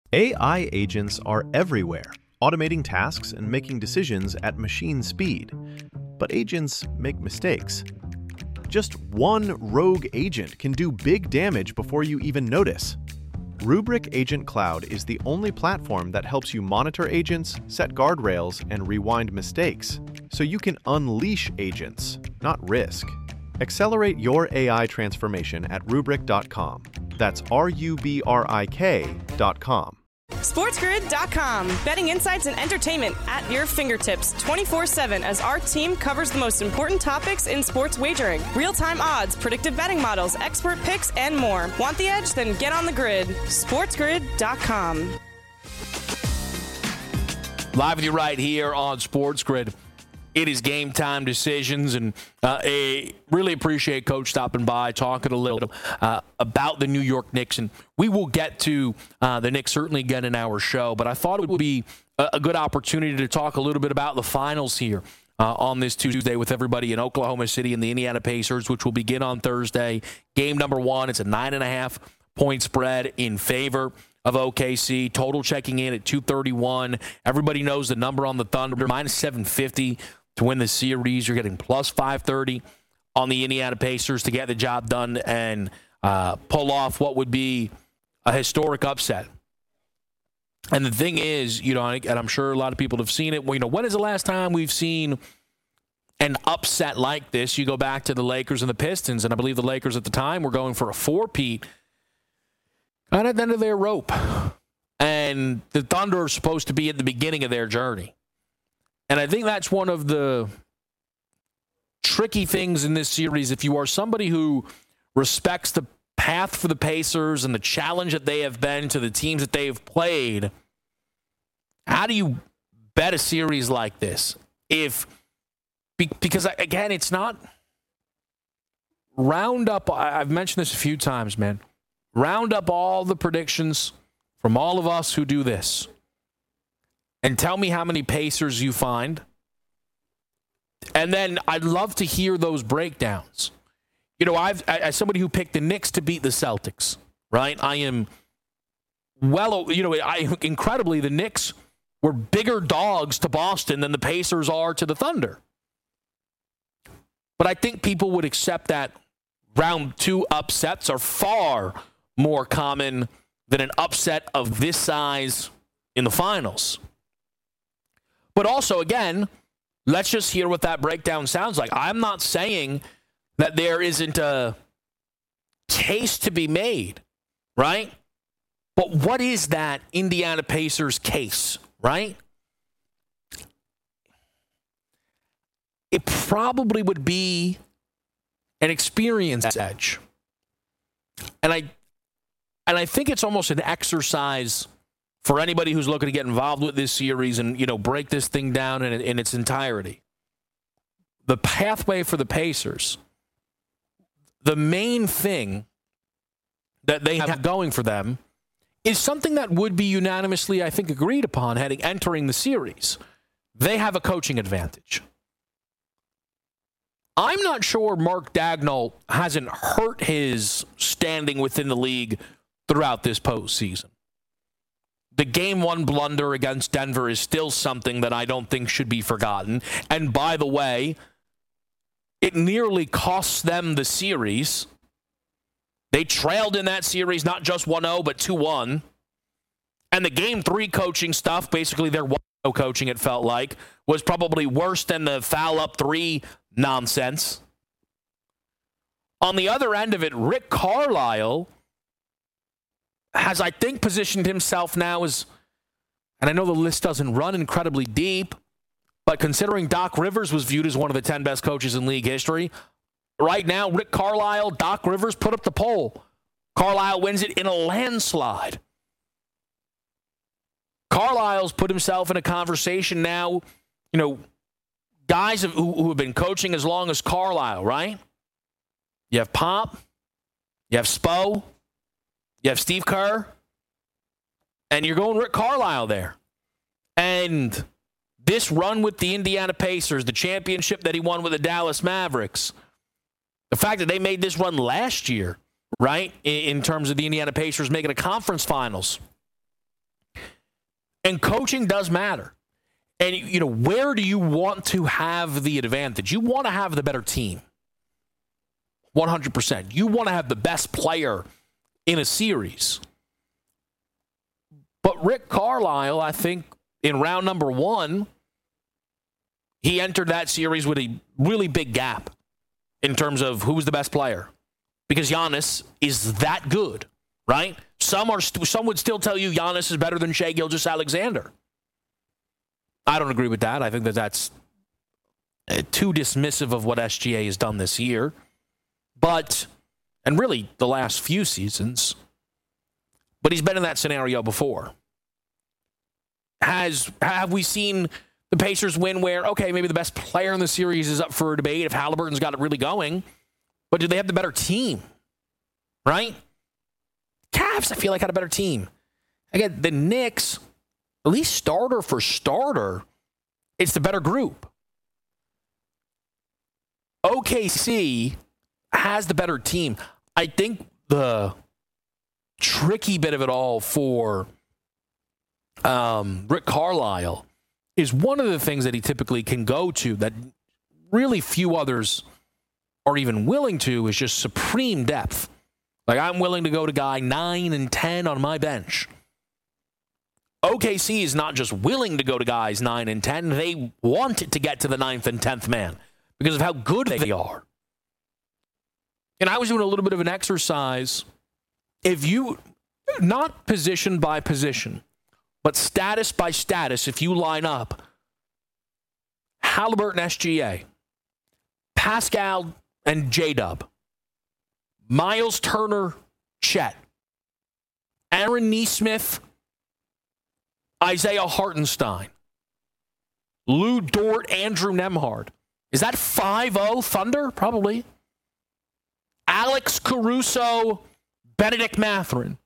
AI agents are everywhere, automating tasks and making decisions at machine speed. But agents make mistakes. Just one rogue agent can do big damage before you even notice. Rubrik Agent Cloud is the only platform that helps you monitor agents, set guardrails, and rewind mistakes, so you can unleash agents, not risk. Accelerate your AI transformation at Rubrik.com. That's RUBRIK.com. SportsGrid.com. Betting insights and entertainment at your fingertips 24/7 as our team covers the most important topics in sports wagering. Real-time odds, predictive betting models, expert picks, and more. Want the edge? Then get on the grid. SportsGrid.com. Live with you right here on Sports Grid. It is game time decisions, and I really appreciate Coach stopping by, talking a little about the New York Knicks. And we will get to the Knicks certainly again in our show, but I thought it would be a good opportunity to talk a little bit about the finals here on this Tuesday with everybody in Oklahoma City and the Indiana Pacers, which will begin on Thursday. Game number one, it's a 9.5-point spread in favor of OKC. Total checking in at 231. Everybody knows the number on the Thunder, minus 750 to win the series. You're getting plus 530 on the Indiana Pacers to get the job done and pull off what would be a historic upset. And the thing is, and I'm sure a lot of people have seen it. When is the last time we've seen an upset like this? You go back to the Lakers and the Pistons, and I believe the Lakers at the time were going for a four-peat kind of at the end of their rope. And the Thunder are supposed to be at the beginning of their journey. And I think that's one of the tricky things in this series. If you are somebody who respects the path for the Pacers and the challenge that they have been to the teams that they have played, how do you bet a series like this? Because again, it's not round up. I've mentioned this a few times, man. Round up all the predictions from all of us who do this, and tell me how many Pacers you find. And then I'd love to hear those breakdowns. As somebody who picked the Knicks to beat the Celtics, right? I am incredibly, the Knicks were bigger dogs to Boston than the Pacers are to the Thunder. But I think people would accept that round two upsets are far more common than an upset of this size in the finals. But also, again, let's just hear what that breakdown sounds like. I'm not saying that there isn't a case to be made, right? But what is that Indiana Pacers case, right? It probably would be an experience edge. And I think it's almost an exercise for anybody who's looking to get involved with this series and, break this thing down in its entirety. The pathway for the Pacers, the main thing that they have going for them is something that would be unanimously, I think, agreed upon entering the series. They have a coaching advantage. I'm not sure Mark Daigneault hasn't hurt his standing within the league throughout this postseason. The Game 1 blunder against Denver is still something that I don't think should be forgotten. And by the way, it nearly costs them the series. They trailed in that series, not just 1-0, but 2-1. And the Game 3 coaching stuff, basically their 1-0 coaching, it felt like, was probably worse than the foul up 3 nonsense. On the other end of it, Rick Carlisle has, I think, positioned himself now as, and I know the list doesn't run incredibly deep, but considering Doc Rivers was viewed as one of the 10 best coaches in league history, right now, Rick Carlisle, Doc Rivers put up the poll. Carlisle wins it in a landslide. Carlisle's put himself in a conversation now, guys who have been coaching as long as Carlisle, right? You have Pop, you have Spo, you have Steve Kerr, and you're going Rick Carlisle there. And this run with the Indiana Pacers, the championship that he won with the Dallas Mavericks, the fact that they made this run last year, right, in terms of the Indiana Pacers making a conference finals, And coaching does matter. And, you know, where do you want to have the advantage? You want to have the better team. 100%. You want to have the best player in a series. But Rick Carlisle, I think, in round number 1, he entered that series with a really big gap in terms of who was the best player. Because Giannis is that good, right? Some would still tell you Giannis is better than Shai Gilgeous-Alexander. I don't agree with that. I think that's too dismissive of what SGA has done this year. But, and really the last few seasons, but he's been in that scenario before. Have we seen the Pacers win where, okay, maybe the best player in the series is up for a debate if Halliburton's got it really going, but do they have the better team? Right? Cavs, I feel like, had a better team. Again, the Knicks, at least starter for starter, it's the better group. OKC has the better team. I think the tricky bit of it all for Rick Carlisle is one of the things that he typically can go to that really few others are even willing to is just supreme depth. Like, I'm willing to go to guy 9 and 10 on my bench. OKC is not just willing to go to guys 9 and 10. They want it to get to the 9th and 10th man because of how good they are. And I was doing a little bit of an exercise. If you, not position by position, but status by status, if you line up Halliburton, SGA, Pascal and J-Dub, Miles Turner, Chet, Aaron Nesmith, Isaiah Hartenstein, Lou Dort, Andrew Nembhard. Is that 5-0 Thunder? Probably. Alex Caruso, Benedict Mathurin,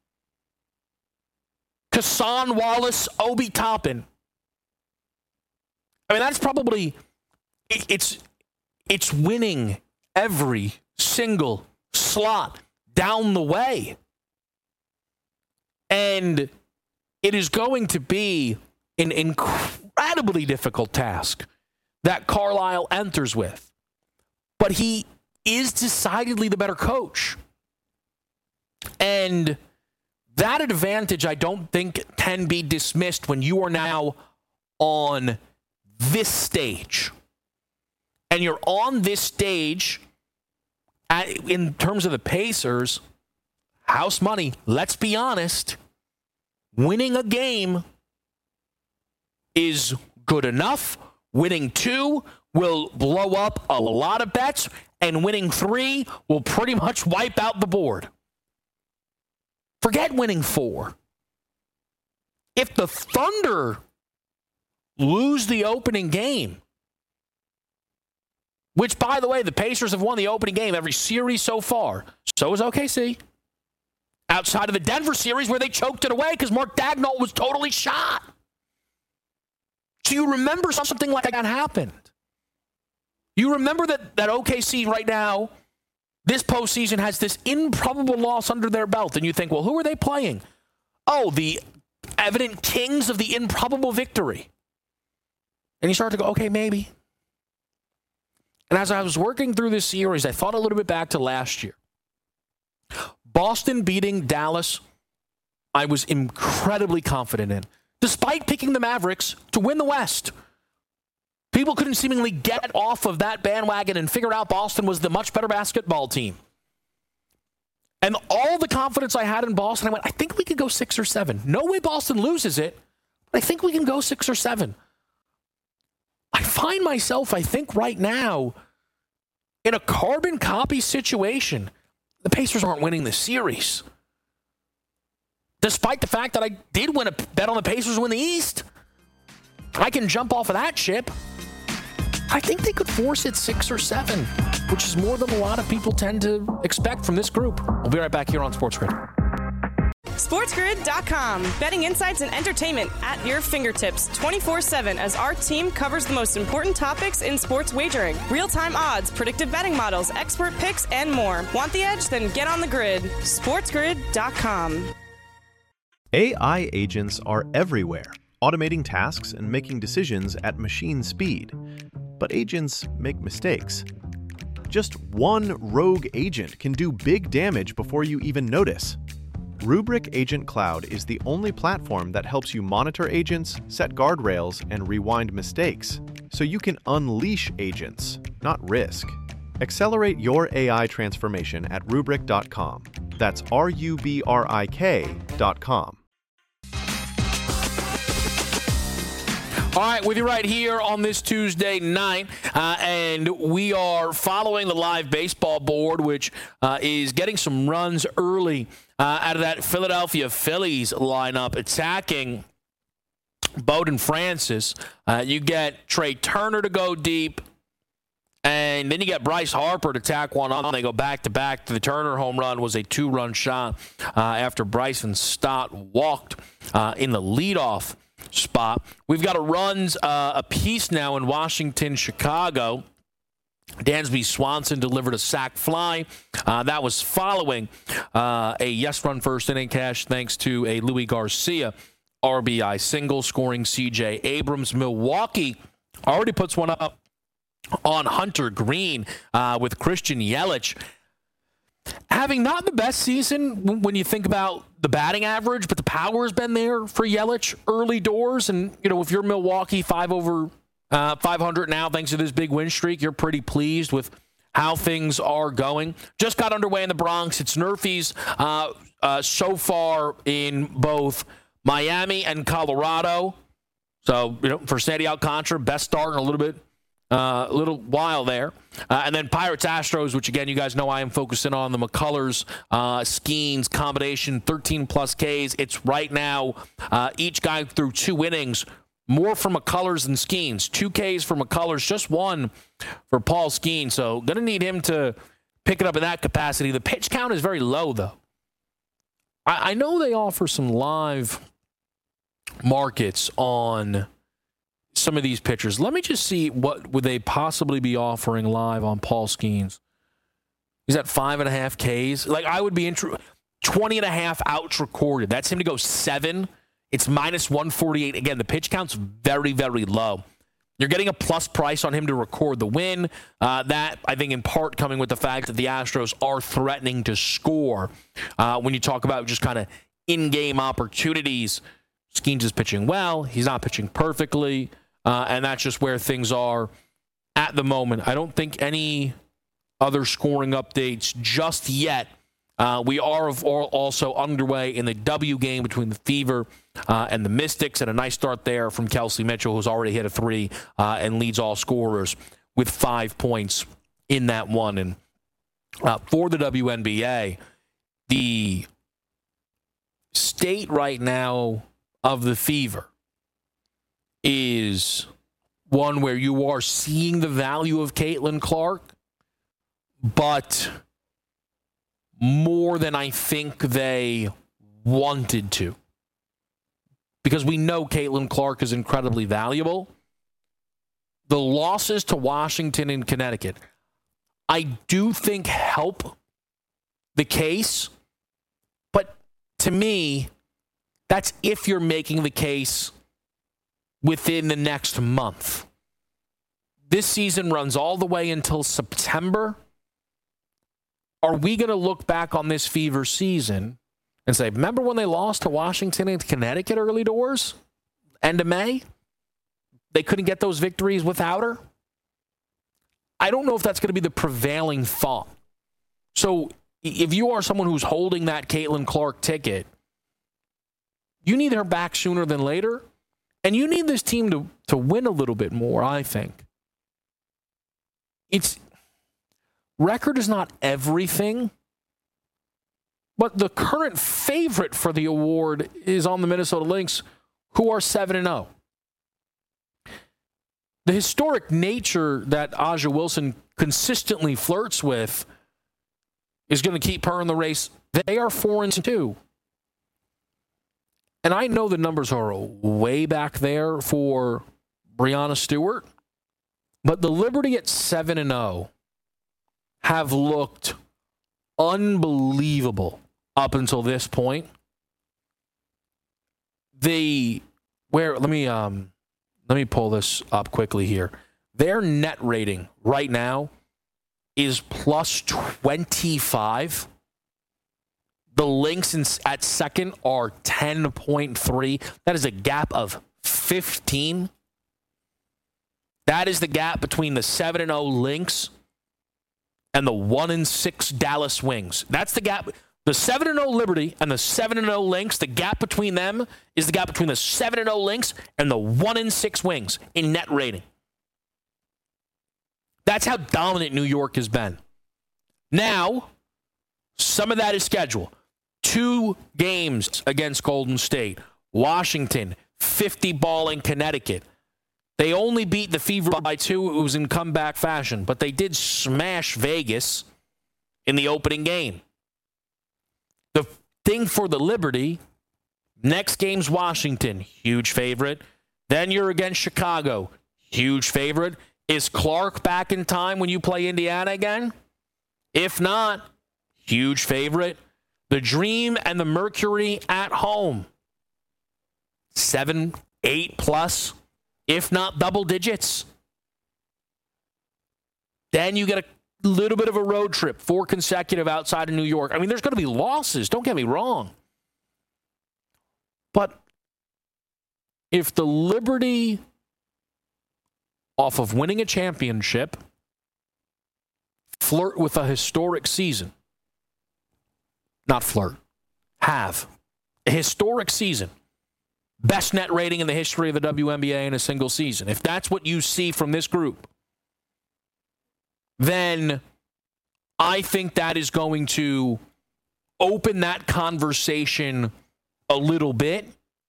Kassan Wallace, Obi Toppin. I mean, that's probably, it's winning every single slot down the way. And it is going to be an incredibly difficult task that Carlisle enters with. But he is decidedly the better coach. And that advantage, I don't think, can be dismissed when you are now on this stage. And you're on this stage in terms of the Pacers, house money, let's be honest, winning a game is good enough. Winning 2 will blow up a lot of bets, and winning 3 will pretty much wipe out the board. Forget winning 4. If the Thunder lose the opening game, which, by the way, the Pacers have won the opening game every series so far, so is OKC. Outside of the Denver series where they choked it away because Mark Daigneault was totally shot. So you remember something like that happened. You remember that OKC right now, this postseason, has this improbable loss under their belt, and you think, well, who are they playing? Oh, the evident kings of the improbable victory. And you start to go, okay, maybe. And as I was working through this series, I thought a little bit back to last year. Boston beating Dallas, I was incredibly confident in, despite picking the Mavericks to win the West. People couldn't seemingly get off of that bandwagon and figure out Boston was the much better basketball team. And all the confidence I had in Boston, I went, I think we could go 6 or 7. No way Boston loses it, but I think we can go 6 or 7. I find myself, I think right now, in a carbon copy situation. The Pacers aren't winning the series. Despite the fact that I did win a bet on the Pacers to win the East. I can jump off of that ship. I think they could force it 6 or 7, which is more than a lot of people tend to expect from this group. We'll be right back here on Sports Grid. SportsGrid.com. Betting insights and entertainment at your fingertips 24/7 as our team covers the most important topics in sports wagering. Real-time odds, predictive betting models, expert picks, and more. Want the edge? Then get on the grid. SportsGrid.com. AI agents are everywhere, automating tasks and making decisions at machine speed. But agents make mistakes. Just one rogue agent can do big damage before you even notice. Rubrik Agent Cloud is the only platform that helps you monitor agents, set guardrails, and rewind mistakes, so you can unleash agents, not risk. Accelerate your AI transformation at Rubrik.com. That's RUBRIK.com. All right, with you right here on this Tuesday night, and we are following the live baseball board, which is getting some runs early out of that Philadelphia Phillies lineup, attacking Bowden Francis. You get Trey Turner to go deep, and then you get Bryce Harper to tack one on. They go back-to-back. The Turner home run was a two-run shot after Bryson Stott walked in the leadoff spot. We've got a runs apiece now in Washington, Chicago. Dansby Swanson delivered a sac fly. That was following a yes-run first inning cash thanks to a Louis Garcia RBI single, scoring C.J. Abrams. Milwaukee already puts one up on Hunter Green with Christian Yelich having not the best season when you think about the batting average, but the power has been there for Yelich early doors. And, you know, if you're Milwaukee 500 now, thanks to this big win streak, you're pretty pleased with how things are going. Just got underway in the Bronx. It's Nerfies so far in both Miami and Colorado. So, you know, for Sandy Alcantara, best start in a little while there. And then Pirates Astros, which again, you guys know I am focusing on the McCullers Skeens combination, 13+ Ks. It's right now, each guy through 2 innings, more for McCullers than Skeens. 2 Ks for McCullers, just 1 for Paul Skeens. So going to need him to pick it up in that capacity. The pitch count is very low, though. I know they offer some live markets on some of these pitchers. Let me just see what would they possibly be offering live on Paul Skeens. He's at 5.5 Ks. Like, I would be 20.5 outs recorded. That's him to go 7. It's -148. Again, the pitch count's very, very low. You're getting a plus price on him to record the win. That, I think, in part coming with the fact that the Astros are threatening to score. When you talk about just kind of in-game opportunities, Skeens is pitching well. He's not pitching perfectly. And that's just where things are at the moment. I don't think any other scoring updates just yet. We are also underway in the W game between the Fever and the Mystics, and a nice start there from Kelsey Mitchell, who's already hit a 3 and leads all scorers with 5 points in that one. And for the WNBA, the state right now of the Fever is one where you are seeing the value of Caitlin Clark, but more than I think they wanted to. Because we know Caitlin Clark is incredibly valuable. The losses to Washington and Connecticut, I do think help the case, but to me, that's if you're making the case within the next month. This season runs all the way until September. Are we going to look back on this Fever season and say, remember when they lost to Washington and Connecticut early doors? End of May? They couldn't get those victories without her? I don't know if that's going to be the prevailing thought. So if you are someone who's holding that Caitlin Clark ticket, you need her back sooner than later. And you need this team to win a little bit more, I think. Record is not everything, but the current favorite for the award is on the Minnesota Lynx, who are 7-0. The historic nature that A'ja Wilson consistently flirts with is going to keep her in the race. They are 4-2. And I know the numbers are way back there for Breanna Stewart, but the Liberty at 7-0 have looked unbelievable up until this point. The let me pull this up quickly here. Their net rating right now is plus 25. The Lynx at second are 10.3. That is a gap of 15. That is the gap between the 7-0 Lynx and the 1-6 Dallas Wings. That's the gap. The 7-0 Liberty and the 7-0 Lynx, the gap between them is the gap between the 7-0 Lynx and the 1-6 Wings in net rating. That's how dominant New York has been. Now, some of that is scheduled. 2 games against Golden State. Washington, 50 ball in Connecticut. They only beat the Fever by 2. It was in comeback fashion, but they did smash Vegas in the opening game. The thing for the Liberty, next game's Washington, huge favorite. Then you're against Chicago, huge favorite. Is Clark back in time when you play Indiana again? If not, huge favorite. The Dream and the Mercury at home, 7, 8 plus, if not double digits. Then you get a little bit of a road trip, 4 consecutive outside of New York. I mean, there's going to be losses, don't get me wrong. But if the Liberty, off of winning a championship, flirt with a historic season, not flirt, have a historic season, best net rating in the history of the WNBA in a single season. If that's what you see from this group, then I think that is going to open that conversation a little bit.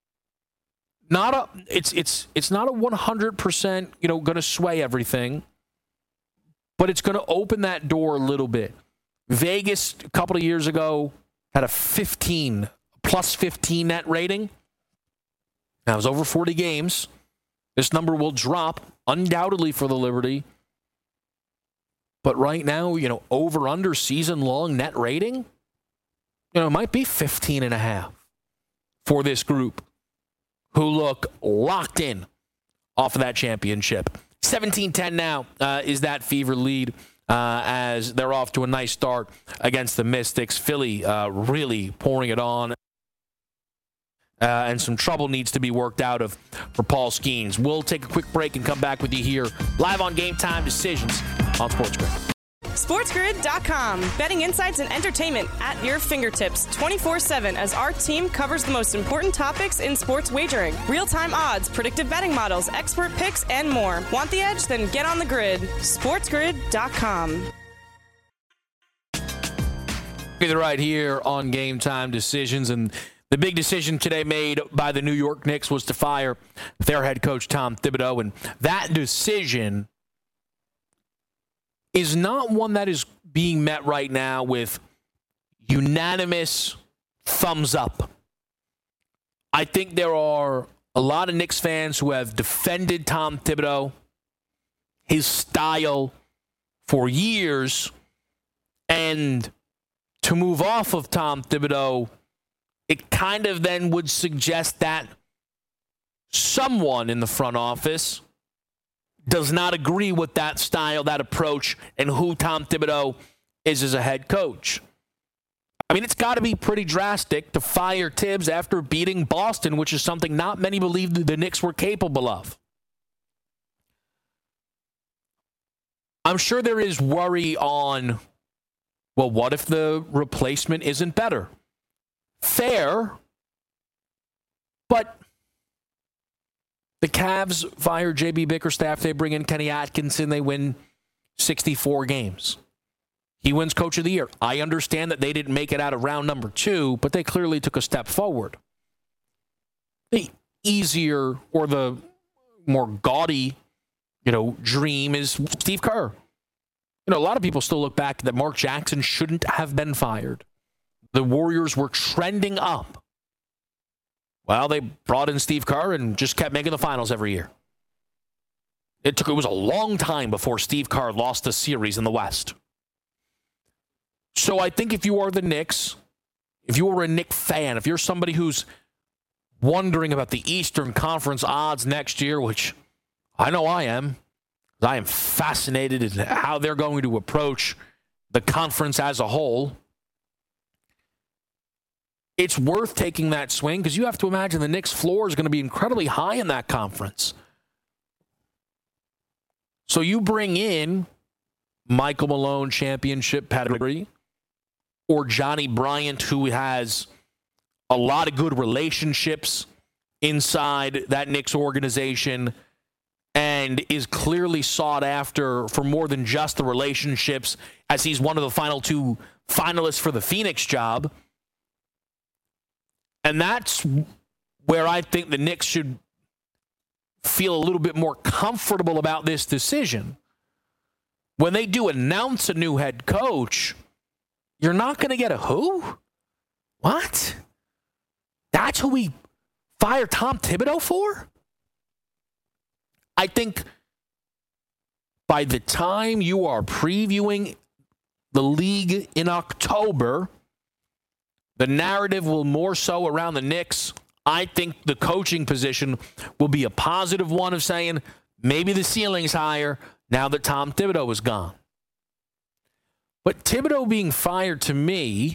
It's not a 100%, going to sway everything, but it's going to open that door a little bit. Vegas a couple of years ago had a plus 15 net rating. Now, it was over 40 games. This number will drop undoubtedly for the Liberty. But right now, over-under season-long net rating, it might be 15.5 for this group who look locked in off of that championship. 17-10 now is that Fever lead as they're off to a nice start against the Mystics. Philly really pouring it on. And some trouble needs to be worked out of for Paul Skeens. We'll take a quick break and come back with you here live on Game Time Decisions on SportsGrid. SportsGrid.com. Betting insights and entertainment at your fingertips 24/7 as our team covers the most important topics in sports wagering. Real-time odds, predictive betting models, expert picks, and more. Want the edge? Then get on the grid. SportsGrid.com. Either right here on Game Time Decisions, and the big decision today made by the New York Knicks was to fire their head coach, Tom Thibodeau, and that decision is not one that is being met right now with unanimous thumbs up. I think there are a lot of Knicks fans who have defended Tom Thibodeau, his style, for years, and to move off of Tom Thibodeau, it kind of then would suggest that someone in the front office does not agree with that style, that approach, and who Tom Thibodeau is as a head coach. I mean, it's got to be pretty drastic to fire Tibbs after beating Boston, which is something not many believed the Knicks were capable of. I'm sure there is worry on, well, what if the replacement isn't better? Fair, but the Cavs fire J.B. Bickerstaff. They bring in Kenny Atkinson. They win 64 games. He wins Coach of the Year. I understand that they didn't make it out of round number 2, but they clearly took a step forward. The easier or the more gaudy, dream is Steve Kerr. A lot of people still look back that Mark Jackson shouldn't have been fired. The Warriors were trending up. Well, they brought in Steve Kerr and just kept making the finals every year. It was a long time before Steve Kerr lost the series in the West. So I think if you are the Knicks, if you are a Knicks fan, if you're somebody who's wondering about the Eastern Conference odds next year, which I know I am. I am fascinated in how they're going to approach the conference as a whole. It's worth taking that swing because you have to imagine the Knicks' floor is going to be incredibly high in that conference. So you bring in Michael Malone championship pedigree or Johnny Bryant, who has a lot of good relationships inside that Knicks organization and is clearly sought after for more than just the relationships, as he's one of the final two finalists for the Phoenix job. And that's where I think the Knicks should feel a little bit more comfortable about this decision. When they do announce a new head coach, you're not going to get a who? What? That's who we fire Tom Thibodeau for? I think by the time you are previewing the league in October, the narrative will more so around the Knicks. I think the coaching position will be a positive one of saying maybe the ceiling's higher now that Tom Thibodeau is gone. But Thibodeau being fired, to me,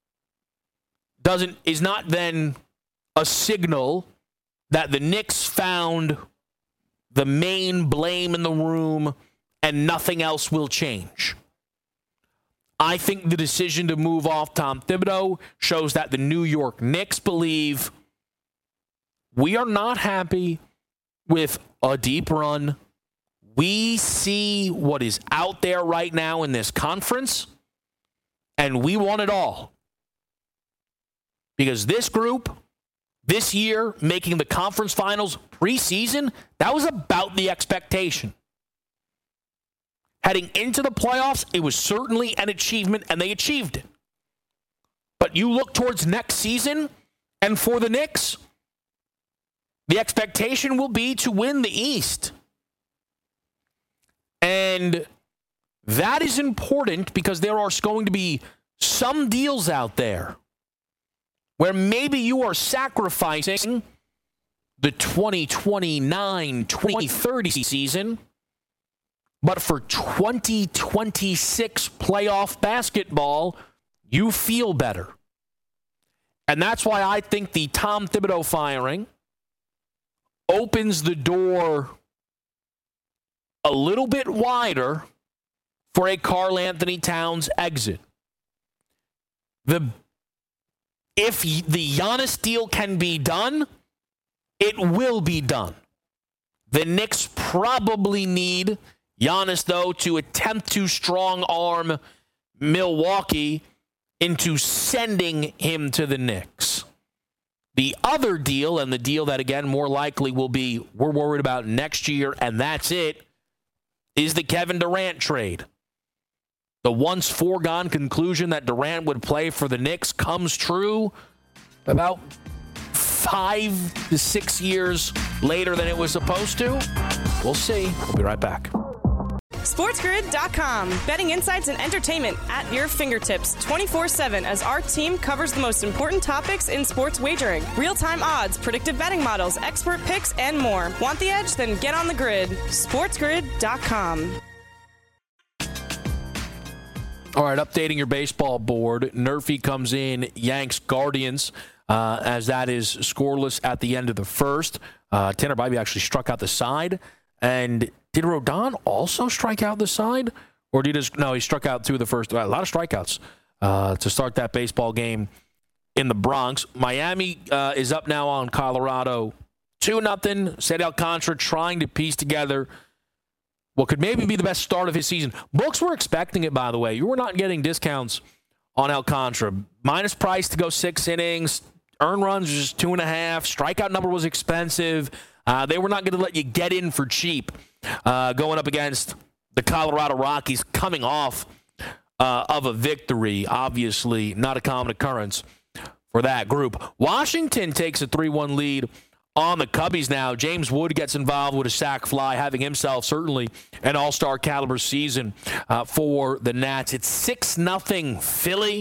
is not then a signal that the Knicks found the main blame in the room and nothing else will change. I think the decision to move off Tom Thibodeau shows that the New York Knicks believe we are not happy with a deep run. We see what is out there right now in this conference, and we want it all. Because this group, this year, making the conference finals preseason, that was about the expectation. Heading into the playoffs, it was certainly an achievement, and they achieved it. But you look towards next season, and for the Knicks, the expectation will be to win the East. And that is important because there are going to be some deals out there where maybe you are sacrificing the 2029-2030 season, but for 2026 playoff basketball, you feel better. And that's why I think the Tom Thibodeau firing opens the door a little bit wider for a Karl Anthony Towns exit. If the Giannis deal can be done, it will be done. The Knicks probably need Giannis, though, to attempt to strong-arm Milwaukee into sending him to the Knicks. The other deal, and the deal that, again, more likely will be we're worried about next year, and that's it, is the Kevin Durant trade. The once foregone conclusion that Durant would play for the Knicks comes true about 5 to 6 years later than it was supposed to. We'll see. We'll be right back. SportsGrid.com. Betting insights and entertainment at your fingertips 24/7 as our team covers the most important topics in sports wagering. Real-time odds, predictive betting models, expert picks, and more. Want the edge? Then get on the grid. SportsGrid.com. All right, updating your baseball board. Nerfy comes in, Yanks Guardians, as that is scoreless at the end of the first. Tanner Bybee actually struck out the side. And did Rodon also strike out the side? Or did he struck out two of the first. A lot of strikeouts to start that baseball game in the Bronx. Miami is up now on Colorado 2-0. Sandy Alcantara trying to piece together what could maybe be the best start of his season. Books were expecting it, by the way. You were not getting discounts on Alcantara. Minus price to go 6 innings. Earned runs was just 2.5. Strikeout number was expensive. They were not going to let you get in for cheap going up against the Colorado Rockies coming off of a victory. Obviously, not a common occurrence for that group. Washington takes a 3-1 lead on the Cubbies now. James Wood gets involved with a sac fly, having himself certainly an all-star caliber season for the Nats. It's 6-0 Philly.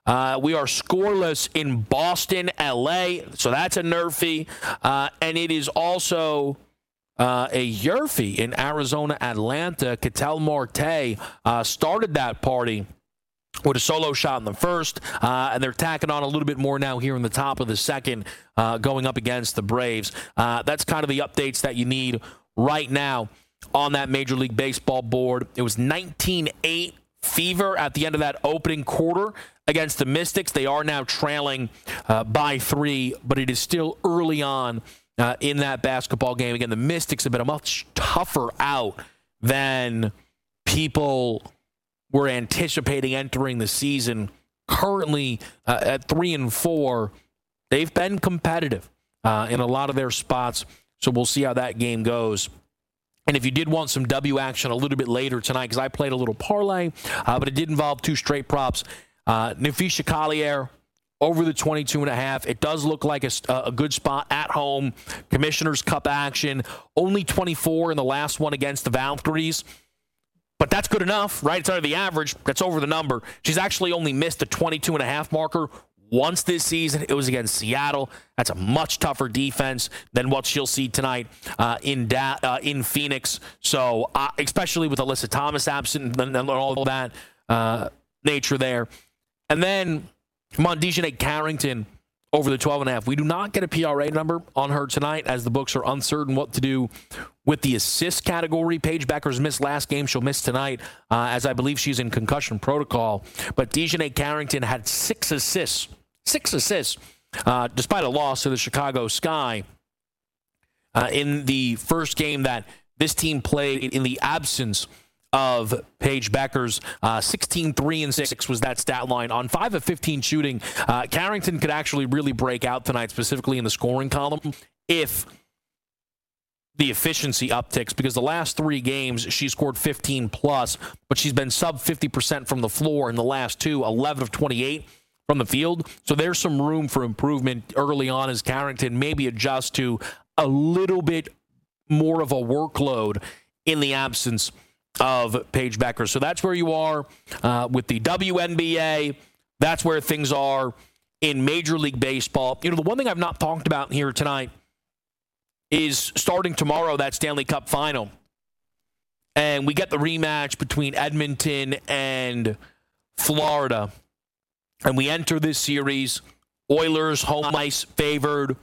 We are scoreless in Boston, LA, so that's a nerfy. And it is also a Yerfie in Arizona, Atlanta. Ketel Marte started that party with a solo shot in the first, and they're tacking on a little bit more now here in the top of the second, going up against the Braves. That's kind of the updates that you need right now on that Major League Baseball board. It was 19-8 Fever at the end of that opening quarter against the Mystics. They are now trailing by 3, but it is still early on in that basketball game. Again, the Mystics have been a much tougher out than people were anticipating entering the season. Currently at 3-4, they've been competitive in a lot of their spots, so we'll see how that game goes. And if you did want some W action a little bit later tonight, because I played a little parlay, but it did involve 2 straight props. Naphisha Collier over the 22.5. It does look like a good spot at home. Commissioner's Cup action. Only 24 in the last one against the Valkyries. But that's good enough, right? It's under the average. That's over the number. She's actually only missed the 22.5 marker once this season. It was against Seattle. That's a much tougher defense than what she'll see tonight in Phoenix. So, especially with Alyssa Thomas absent and all that nature there. And then, come on, Dejanay Carrington over the 12.5. We do not get a PRA number on her tonight, as the books are uncertain what to do with the assist category. Paige Beckers missed last game. She'll miss tonight, as I believe she's in concussion protocol. But Dejanay Carrington had 6 assists. 6 assists, despite a loss to the Chicago Sky in the first game that this team played in the absence of Paige Beckers. 16, 3, and 6 was that stat line. On 5 of 15 shooting, Carrington could actually really break out tonight, specifically in the scoring column, if the efficiency upticks, because the last 3 games she scored 15 plus, but she's been sub 50% from the floor in the last 2, 11 of 28 from the field. So there's some room for improvement early on as Carrington maybe adjusts to a little bit more of a workload in the absence of Paige Beckers. So that's where you are with the WNBA. That's where things are in Major League Baseball. You know, the one thing I've not talked about here tonight is starting tomorrow, that Stanley Cup final. And we get the rematch between Edmonton and Florida. And we enter this series, Oilers, home ice favored.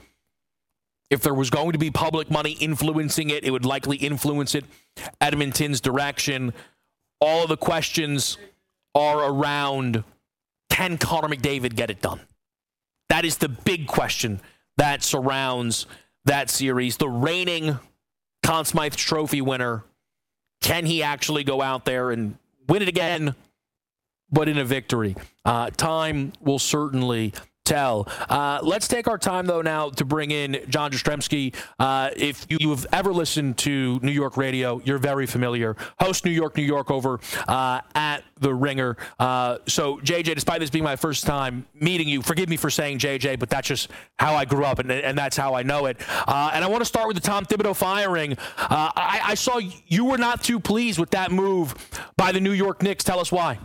If there was going to be public money influencing it, it would likely influence it Edmonton's direction. All of the questions are around, can Connor McDavid get it done? That is the big question that surrounds that series. The reigning Conn Smythe Trophy winner, can he actually go out there and win it again, but in a victory? Time will certainly tell. Let's take our time, though, now to bring in John Jastrzemski. If you have ever listened to New York radio, you're very familiar. Host New York over at The Ringer. So, JJ, despite this being my first time meeting you, forgive me for saying JJ, but that's just how I grew up, and that's how I know it. And I want to start with the Tom Thibodeau firing. I saw you were not too pleased with that move by the New York Knicks. Tell us why.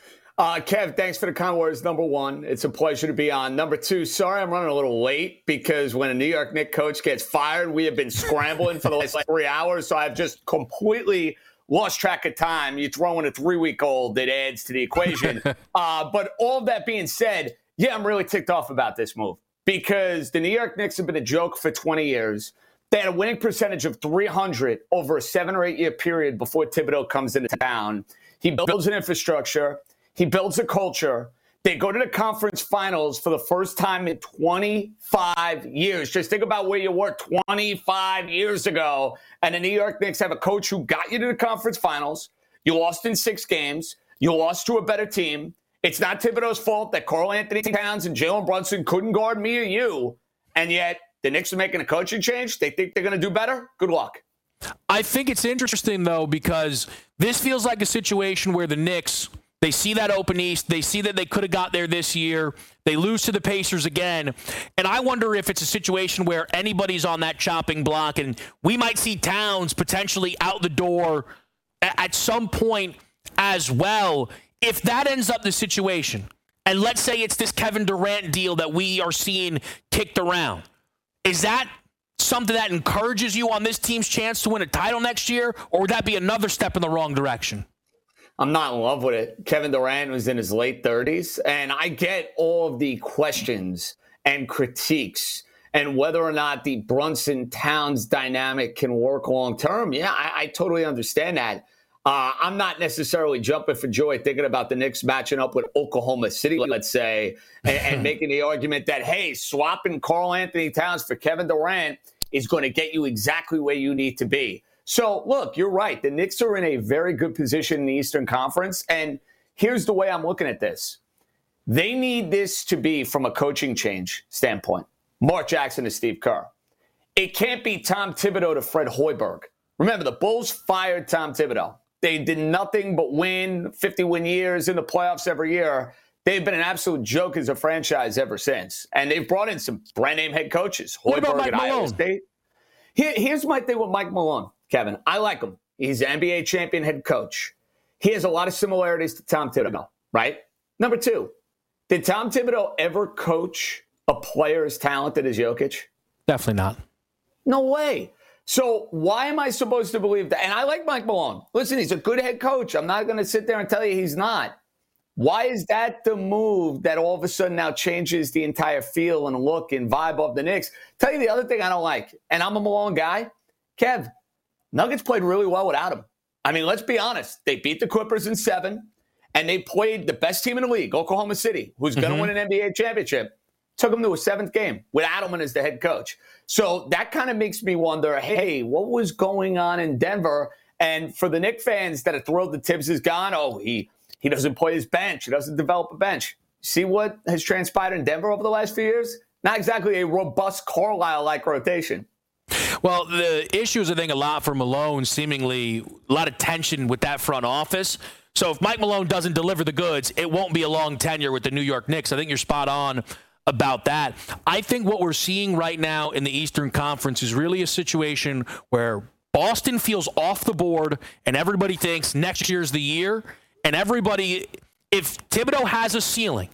Kev, thanks for the kind words. Number 1, it's a pleasure to be on. Number 2, sorry I'm running a little late, because when a New York Knicks coach gets fired, we have been scrambling for the last 3 hours, so I've just completely lost track of time. You throw in a 3-week-old, it adds to the equation. But all of that being said, yeah, I'm really ticked off about this move, because the New York Knicks have been a joke for 20 years. They had a winning percentage of .300 over a 7 or 8 year period before Thibodeau comes into town. He builds an infrastructure. He builds a culture. They go to the conference finals for the first time in 25 years. Just think about where you were 25 years ago. And the New York Knicks have a coach who got you to the conference finals. You lost in 6 games. You lost to a better team. It's not Thibodeau's fault that Karl Anthony Towns and Jalen Brunson couldn't guard me or you. And yet the Knicks are making a coaching change. They think they're going to do better. Good luck. I think it's interesting, though, because this feels like a situation where the Knicks, they see that open East. They see that they could have got there this year. They lose to the Pacers again. And I wonder if it's a situation where anybody's on that chopping block, and we might see Towns potentially out the door at some point as well. If that ends up the situation, and let's say it's this Kevin Durant deal that we are seeing kicked around, is that something that encourages you on this team's chance to win a title next year, or would that be another step in the wrong direction? I'm not in love with it. Kevin Durant was in his late 30s, and I get all of the questions and critiques and whether or not the Brunson-Towns dynamic can work long-term. Yeah, I totally understand that. I'm not necessarily jumping for joy thinking about the Knicks matching up with Oklahoma City, let's say, and making the argument that, hey, swapping Karl Anthony Towns for Kevin Durant is going to get you exactly where you need to be. So, look, you're right. The Knicks are in a very good position in the Eastern Conference, and here's the way I'm looking at this. They need this to be, from a coaching change standpoint, Mark Jackson to Steve Kerr. It can't be Tom Thibodeau to Fred Hoiberg. Remember, the Bulls fired Tom Thibodeau. They did nothing but win 50-win years in the playoffs every year. They've been an absolute joke as a franchise ever since. And they've brought in some brand-name head coaches. What about Mike at Iowa Malone? State. Here's my thing with Mike Malone, Kevin. I like him. He's an NBA champion head coach. He has a lot of similarities to Tom Thibodeau, right? Number two, did Tom Thibodeau ever coach a player as talented as Jokic? Definitely not. No way. So why am I supposed to believe that? And I like Mike Malone. Listen, he's a good head coach. I'm not going to sit there and tell you he's not. Why is that the move that all of a sudden now changes the entire feel and look and vibe of the Knicks? Tell you the other thing I don't like, and I'm a Malone guy. Kev, Nuggets played really well without him. I mean, let's be honest. They beat the Clippers in 7, and they played the best team in the league, Oklahoma City, who's going to win an NBA championship. Took them to a 7th game with Adelman as the head coach. So that kind of makes me wonder, hey, what was going on in Denver? And for the Knicks fans that are thrilled that Tibbs is gone, he doesn't play his bench. He doesn't develop a bench. See what has transpired in Denver over the last few years? Not exactly a robust Carlisle-like rotation. Well, the issue is, I think, a lot for Malone, seemingly a lot of tension with that front office. So if Mike Malone doesn't deliver the goods, it won't be a long tenure with the New York Knicks. I think you're spot on about that. I think what we're seeing right now in the Eastern Conference is really a situation where Boston feels off the board and everybody thinks next year's the year. And everybody, if Thibodeau has a ceiling,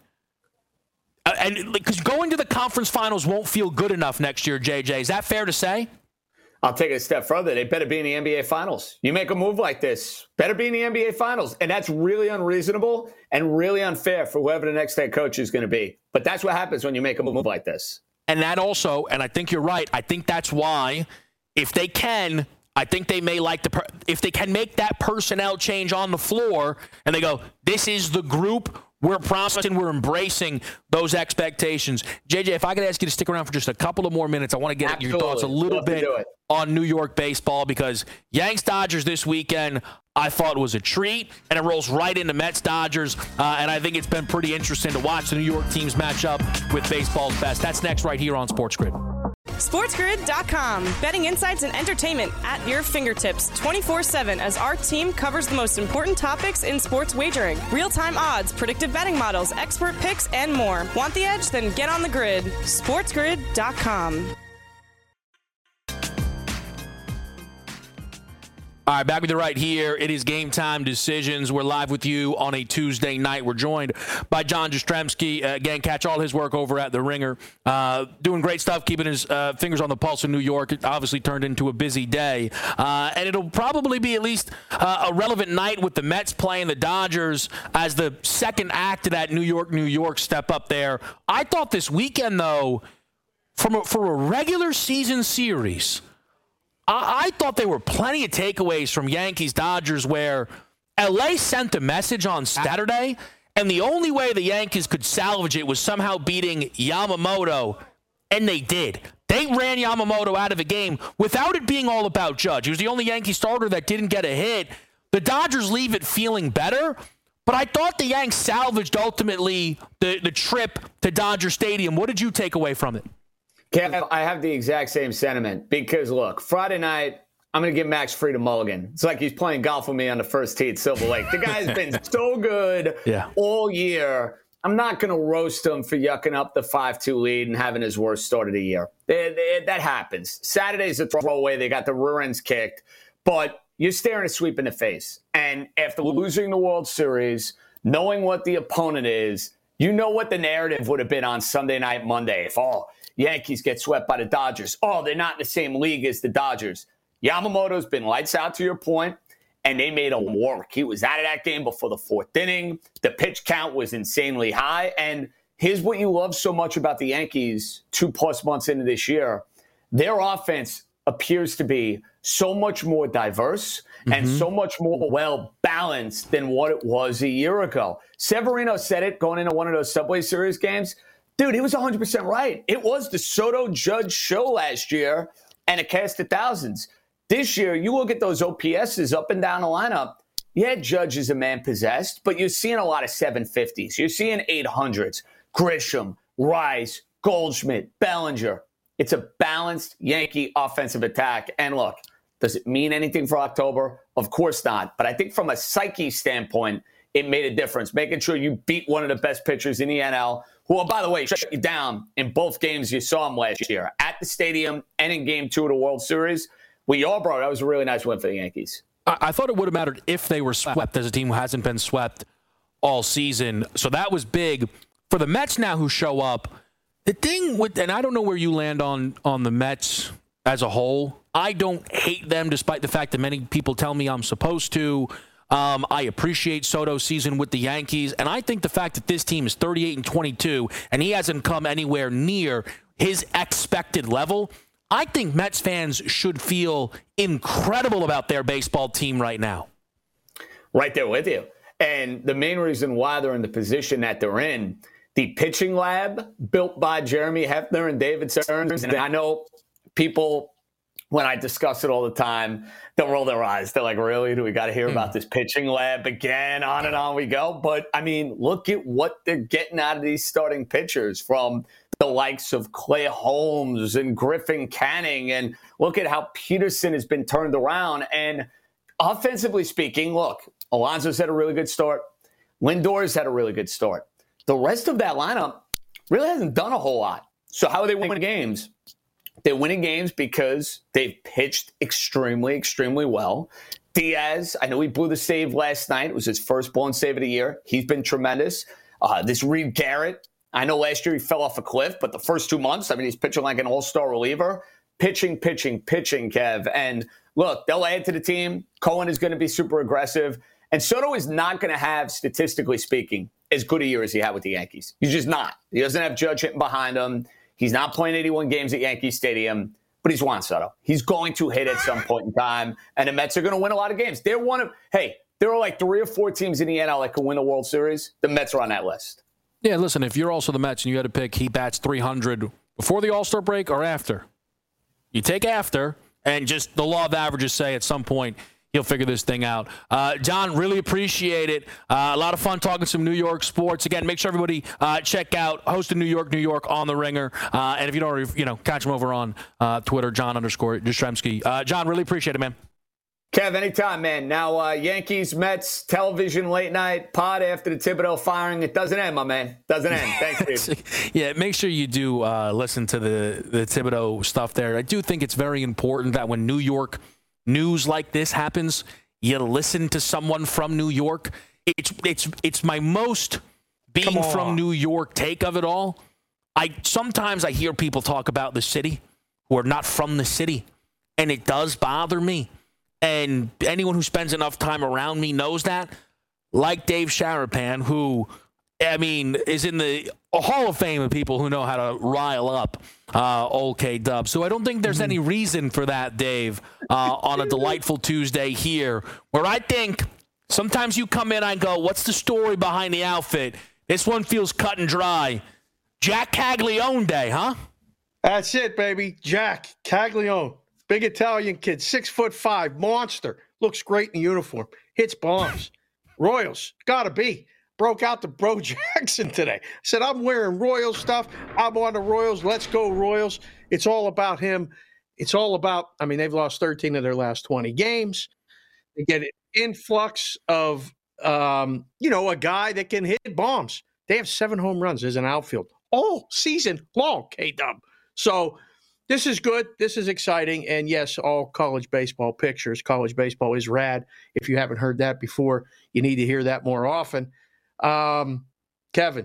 and because going to the conference finals won't feel good enough next year, JJ, is that fair to say? I'll take it a step further. They better be in the NBA Finals. You make a move like this, better be in the NBA Finals. And that's really unreasonable and really unfair for whoever the next head coach is going to be. But that's what happens when you make a move like this. And that also, and I think you're right, I think that's why, if they can, I think they may like if they can make that personnel change on the floor and they go, this is the group, we're promising, we're embracing those expectations. JJ, if I could ask you to stick around for just a couple of more minutes, I want to get your thoughts a little bit on New York baseball, because Yanks-Dodgers this weekend, I thought was a treat, and it rolls right into Mets-Dodgers, and I think it's been pretty interesting to watch the New York teams match up with baseball's best. That's next right here on Sports Grid. SportsGrid.com. Betting insights and entertainment at your fingertips 24/7 as our team covers the most important topics in sports wagering. Real-time odds, predictive betting models, expert picks, and more. Want the edge? Then get on the grid. SportsGrid.com. All right, back with you right here. It is Game Time Decisions. We're live with you on a Tuesday night. We're joined by John Jastrzemski. Again, catch all his work over at The Ringer. Doing great stuff, keeping his fingers on the pulse in New York. It obviously turned into a busy day. And it'll probably be at least a relevant night with the Mets playing the Dodgers as the second act of that New York step up there. I thought this weekend, though, for a regular season series, I thought there were plenty of takeaways from Yankees-Dodgers where LA sent the message on Saturday, and the only way the Yankees could salvage it was somehow beating Yamamoto, and they did. They ran Yamamoto out of the game without it being all about Judge. He was the only Yankee starter that didn't get a hit. The Dodgers leave it feeling better, but I thought the Yanks salvaged ultimately the trip to Dodger Stadium. What did you take away from it? Kev, I have the exact same sentiment because, look, Friday night, I'm going to give Max Fried a mulligan. It's like he's playing golf with me on the first tee at Silver Lake. The guy's been so good all year. I'm not going to roast him for yucking up the 5-2 lead and having his worst start of the year. That happens. Saturday's a throwaway. They got the rear ends kicked. But you're staring a sweep in the face. And after losing the World Series, knowing what the opponent is, You know what the narrative would have been on Sunday night, Monday, if Yankees get swept by the Dodgers. Oh, they're not in the same league as the Dodgers. Yamamoto's been lights out, to your point, and they made him work. He was out of that game before the fourth inning. The pitch count was insanely high. And here's what you love so much about the Yankees 2+ months into this year. Their offense appears to be so much more diverse and so much more well-balanced than what it was a year ago. Severino said it going into one of those Subway Series games. Dude, he was 100% right. It was the Soto-Judge show last year and a cast of thousands. This year, you look at those OPSs up and down the lineup. Yeah, Judge is a man possessed, but you're seeing a lot of 750s. You're seeing 800s. Grisham, Rice, Goldschmidt, Bellinger. It's a balanced Yankee offensive attack. And look, does it mean anything for October? Of course not. But I think from a psyche standpoint, it made a difference. Making sure you beat one of the best pitchers in the NL, who, by the way, shut you down in both games you saw him last year, at the stadium and in Game 2 of the World Series. We all brought. That was a really nice win for the Yankees. I thought it would have mattered if they were swept, as a team who hasn't been swept all season. So that was big. For the Mets now who show up, the thing with, and I don't know where you land on the Mets as a whole. I don't hate them, despite the fact that many people tell me I'm supposed to. I appreciate Soto's season with the Yankees, and I think the fact that this team is 38-22 and he hasn't come anywhere near his expected level, I think Mets fans should feel incredible about their baseball team right now. Right there with you. And the main reason why they're in the position that they're in, the pitching lab built by Jeremy Hefner and David Stearns, and I know people, when I discuss it all the time, they'll roll their eyes. They're like, really? Do we got to hear about this pitching lab again? On and on we go. But, I mean, look at what they're getting out of these starting pitchers from the likes of Clay Holmes and Griffin Canning. And look at how Peterson has been turned around. And offensively speaking, look, Alonso's had a really good start. Lindor's had a really good start. The rest of that lineup really hasn't done a whole lot. So how are they winning games? They're winning games because they've pitched extremely, extremely well. Diaz, I know he blew the save last night. It was his first blown save of the year. He's been tremendous. This Reed Garrett, I know last year he fell off a cliff, but the first 2 months, I mean, he's pitching like an all-star reliever. Pitching, Kev. And look, they'll add to the team. Cohen is going to be super aggressive. And Soto is not going to have, statistically speaking, as good a year as he had with the Yankees. He's just not. He doesn't have Judge hitting behind him. He's not playing 81 games at Yankee Stadium, but he's Juan Soto. He's going to hit at some point in time, and the Mets are going to win a lot of games. There are like 3 or 4 teams in the NL that can win the World Series. The Mets are on that list. Yeah, listen, if you're also the Mets and you had to pick he bats 300 before the All-Star break or after, you take after, and just the law of averages say at some point he'll figure this thing out. John, really appreciate it. A lot of fun talking some New York sports. Again, make sure everybody check out Host of New York on The Ringer. And if you don't already, catch him over on Twitter, John_Jastrzemski. John, really appreciate it, man. Kev, anytime, man. Now, Yankees, Mets, television, late night, pod after the Thibodeau firing. It doesn't end, my man. Doesn't end. Thanks, Steve. Yeah, make sure you do listen to the Thibodeau stuff there. I do think it's very important that when New York news like this happens, you listen to someone from New York. It's my most being from New York take of it all. Sometimes I hear people talk about the city who are not from the city, and it does bother me. And anyone who spends enough time around me knows that. Like Dave Sharapan, who, is in the Hall of Fame of people who know how to rile up old K-Dub. So I don't think there's any reason for that, Dave, on a delightful Tuesday here, where I think sometimes you come in and go, what's the story behind the outfit? This one feels cut and dry. Jack Caglione Day, huh? That's it, baby. Jack Caglione. Big Italian kid, 6'5", monster. Looks great in uniform. Hits bombs. Royals, gotta be. Broke out to Bro Jackson today. Said, I'm wearing Royals stuff. I'm on the Royals. Let's go, Royals. It's all about him. It's all about, they've lost 13 of their last 20 games. They get an influx of, a guy that can hit bombs. They have 7 home runs as an outfield all season long, K-Dub. So this is good. This is exciting. And yes, all college baseball pictures. College baseball is rad. If you haven't heard that before, you need to hear that more often. Kevin,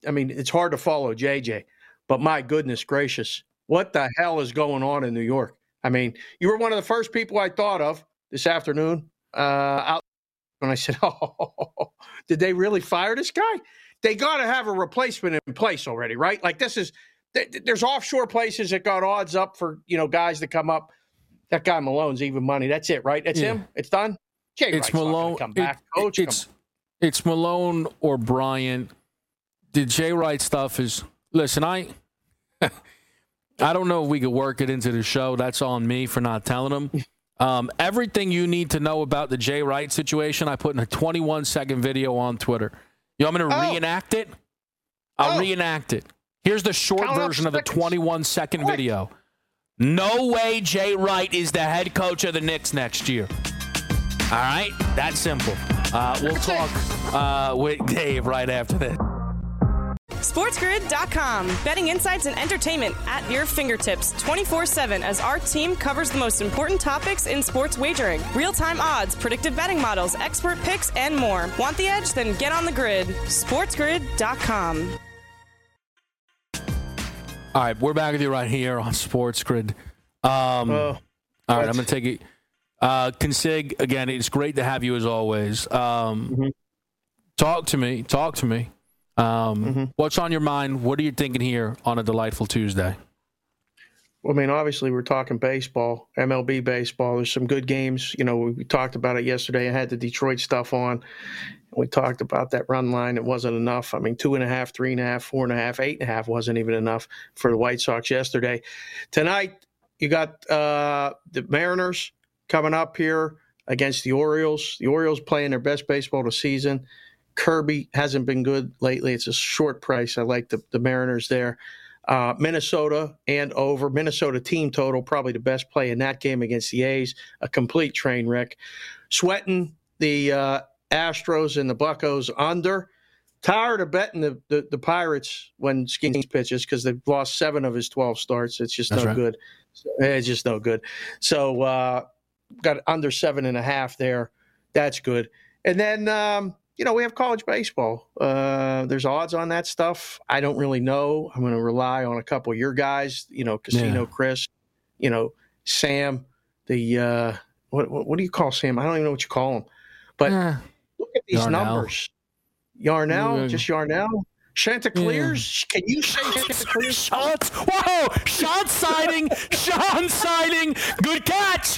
I mean, it's hard to follow JJ, but my goodness gracious, what the hell is going on in New York? I mean, you were one of the first people I thought of this afternoon out when I said, oh, did they really fire this guy? They got to have a replacement in place already, right? Like there's offshore places that got odds up for, guys to come up. That guy Malone's even money. That's it, right? That's him. It's done. Jay It's Wright's not Malone. gonna come back. Coach, It's Malone or Bryant. The Jay Wright stuff is. Listen, I don't know if we could work it into the show. That's on me for not telling them. Everything you need to know about the Jay Wright situation, I put in a 21-second video on Twitter. You want me to reenact it? I'll reenact it. Here's the short version of the 21-second video. No way Jay Wright is the head coach of the Knicks next year. All right? That's simple. We'll talk with Dave right after this. SportsGrid.com. Betting insights and entertainment at your fingertips 24/7 as our team covers the most important topics in sports wagering. Real-time odds, predictive betting models, expert picks, and more. Want the edge? Then get on the grid. SportsGrid.com. All right, we're back with you right here on Sports Grid. All right, I'm going to take it. Consig, again, it's great to have you as always. Talk to me. What's on your mind? What are you thinking here on a delightful Tuesday? Well, I mean, obviously we're talking baseball, MLB baseball. There's some good games. We talked about it yesterday. I had the Detroit stuff on. We talked about that run line. It wasn't enough. I mean, 2.5, 3.5, 4.5, 8.5 wasn't even enough for the White Sox yesterday. Tonight, you got the Mariners coming up here against the Orioles. The Orioles playing their best baseball of the season. Kirby hasn't been good lately. It's a short price. I like the Mariners there. Minnesota and over. Minnesota team total, probably the best play in that game against the A's. A complete train wreck. Sweating the Astros and the Buccos under. Tired of betting the Pirates when Skeens pitches because they've lost 7 of his 12 starts. It's just good. It's just no good. So got under 7.5 there. That's good. And then we have college baseball. There's odds on that stuff. I don't really know. I'm going to rely on a couple of your guys, Casino Chris, Sam, the what do you call Sam? I don't even know what you call him. But look at these numbers. Yarnell, just Yarnell. Chanticleers? Can you say Chanticleers? Sean sighting. Good catch.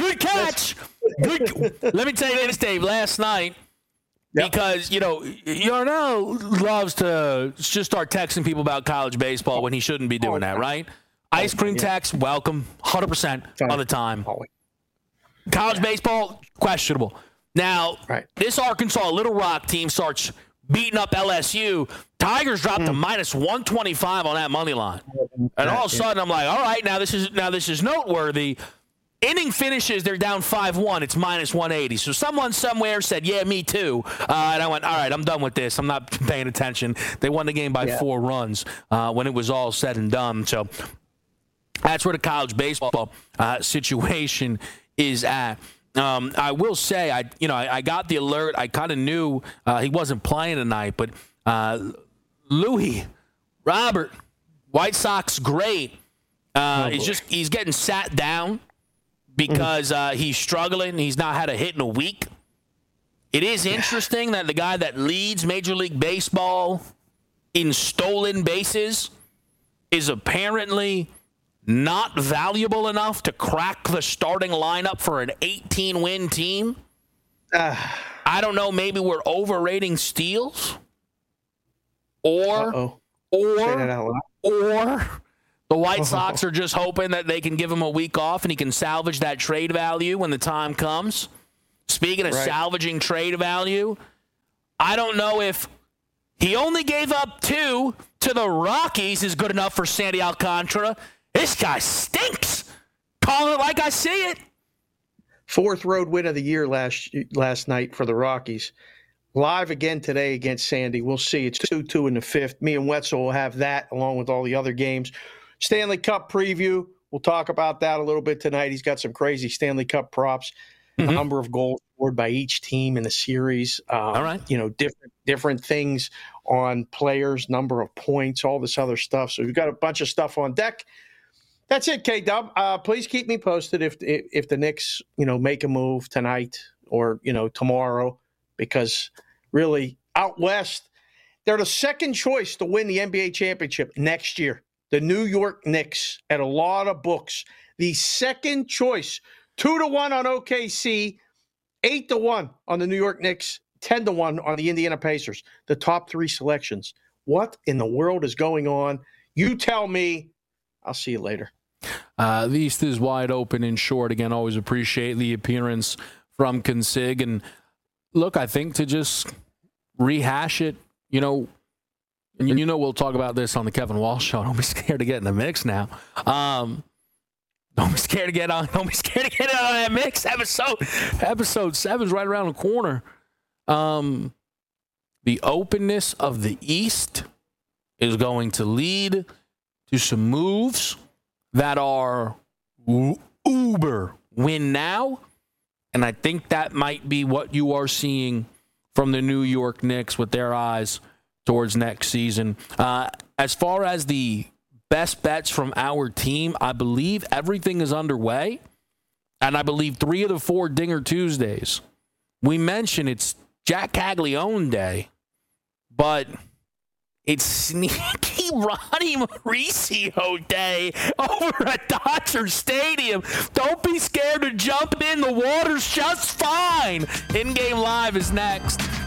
Let me tell you this, Dave. Last night, because, Yarnell loves to just start texting people about college baseball when he shouldn't be doing that, right? Ice cream text, welcome, 100% of the time. College baseball, questionable. Now, this Arkansas Little Rock team starts beating up LSU. Tigers dropped to minus 125 on that money line. And all of a sudden, I'm like, all right, now this is noteworthy. Inning finishes, they're down 5-1. It's minus 180. So someone somewhere said, yeah, me too. And I went, all right, I'm done with this. I'm not paying attention. They won the game by 4 runs when it was all said and done. So that's where the college baseball situation is at. I will say, I got the alert. I kind of knew he wasn't playing tonight, but Louis Robert, White Sox great. He's getting sat down because he's struggling. He's not had a hit in a week. It is interesting that the guy that leads Major League Baseball in stolen bases is apparently not valuable enough to crack the starting lineup for an 18-win team. I don't know. Maybe we're overrating steals, or the White Sox are just hoping that they can give him a week off and he can salvage that trade value when the time comes. Speaking of salvaging trade value, I don't know if he only gave up 2 to the Rockies is good enough for Sandy Alcantara. This guy stinks. Calling it like I see it. 4th road win of the year last night for the Rockies. Live again today against Sandy. We'll see. It's 2-2 in the 5th. Me and Wetzel will have that along with all the other games. Stanley Cup preview. We'll talk about that a little bit tonight. He's got some crazy Stanley Cup props. A number of goals scored by each team in the series. All right. Different things on players, number of points, all this other stuff. So we've got a bunch of stuff on deck. That's it, K-Dub. Please keep me posted if the Knicks, make a move tonight or, tomorrow, because really out west, they're the second choice to win the NBA championship next year. The New York Knicks, at a lot of books, the second choice, 2-1 on OKC, 8-1 on the New York Knicks, 10-1 on the Indiana Pacers. The top three selections. What in the world is going on? You tell me. I'll see you later. The East is wide open and short. Again, always appreciate the appearance from Consig. And look, I think to just rehash it, we'll talk about this on the Kevin Walsh Show. Don't be scared to get in the mix now. Don't be scared to get on. Don't be scared to get on that mix. Episode 7 is right around the corner. The openness of the East is going to lead to some moves that are uber win now. And I think that might be what you are seeing from the New York Knicks with their eyes towards next season. As far as the best bets from our team, I believe everything is underway. And I believe 3 of the 4 Dinger Tuesdays. We mentioned it's Jack Caglione Day, but it's sneaky Ronnie Mauricio Day over at Dodger Stadium. Don't be scared to jump in. The water's just fine. In-game live is next.